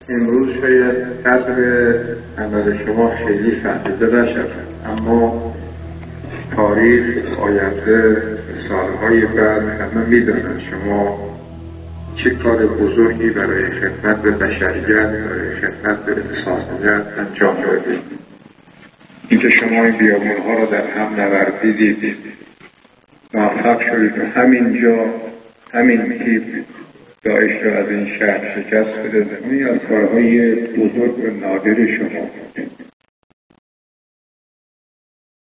امروز شاید قدر عمل شما خیلی فهمیده نشد، اما تاریخ آینده سالهای بعد همه میدونن شما چه کار بزرگی برای خدمت به بشریت، برای خدمت به انسانیت انجام دادید. اینکه شما این بیابان‌ها را در هم نوردیدید، موفق شدید و همین تیپ داعش را از این شهر شکست بده. این از کارهای بزرگ و نادر شما.